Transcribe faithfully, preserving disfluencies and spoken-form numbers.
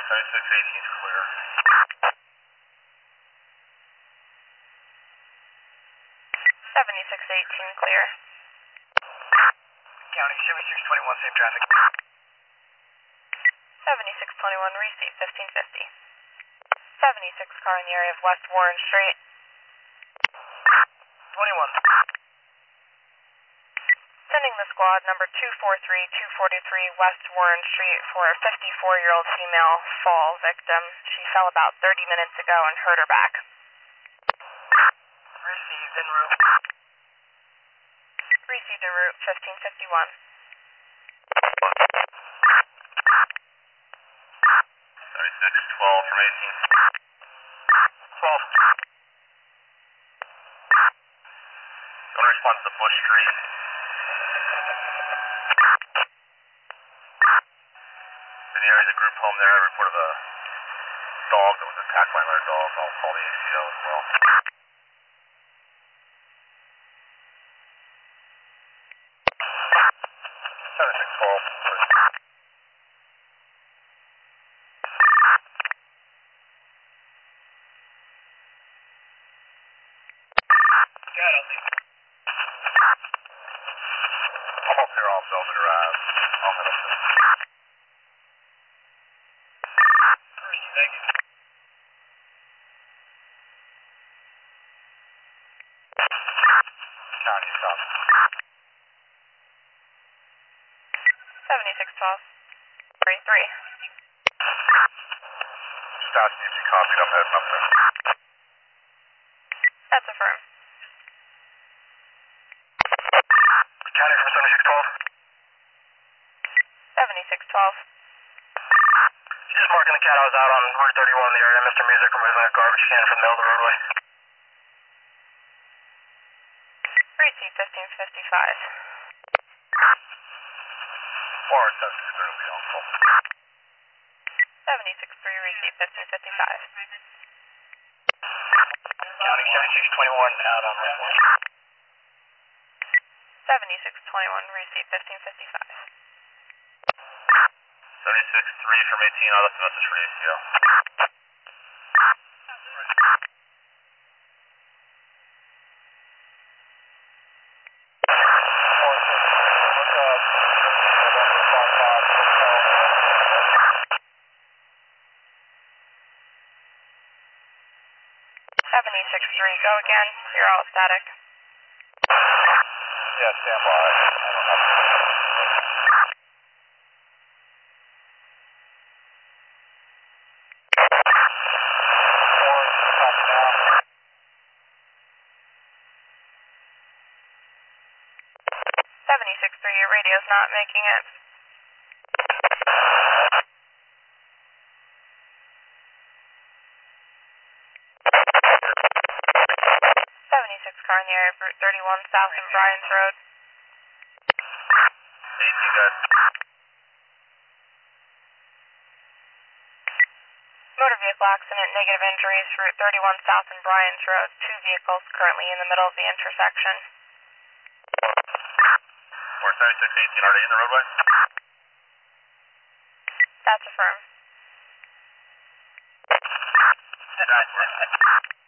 seventy-six eighteen is clear. seventy-six eighteen clear. County seventy-six twenty-one, same traffic. seventy-six twenty-one, receive fifteen fifty. seventy-six car in the area of West Warren Street. twenty-one. Sending the squad number two four three two four three West Warren Street for a fifty-four-year-old female fall victim. She fell about thirty minutes ago and hurt her back. Received en route. Received en route fifteen fifty-one. seventy-six twelve from eighteen. twelve. Going to respond to the Bush Street. In the area of the group home there, I reported a dog that was attacked by another dog. I'll call the A C O as well. seventy-six twelve. Yeah, I'll leave. I'm up here off Velvet Drive. I'll head up there. Thank you. County, stop. seventy-six twelve. thirty-three. Just asking if you copied. I'm heading up there. That's affirmed. County from seventy-six twelve. seventy-six twelve. Just marking the cat. I was out on Route thirty-one in the area. Mister Music removing a garbage can from the middle of the roadway. Receive fifteen fifty-five. Warren seventy-six three will be on call. seventy-six three, receive fifteen fifty-five. County seventy-six twenty-one out on Route one. seventy-six twenty-one, receive fifteen fifty-five. seventy-six three from eighteen. I left a message for the A C O. seventy-six three, go again. You're all static. Yeah, stand by. I don't have to. seventy-six three, your radio's not making it. seventy-six car in the area of Route thirty-one South and Bryans Road. eighteen, guys. Motor vehicle accident, negative injuries, Route thirty-one South and Bryans Road. Two vehicles currently in the middle of the intersection. We're seventy-six eighteen. Are they in the roadway? That's affirmed. That's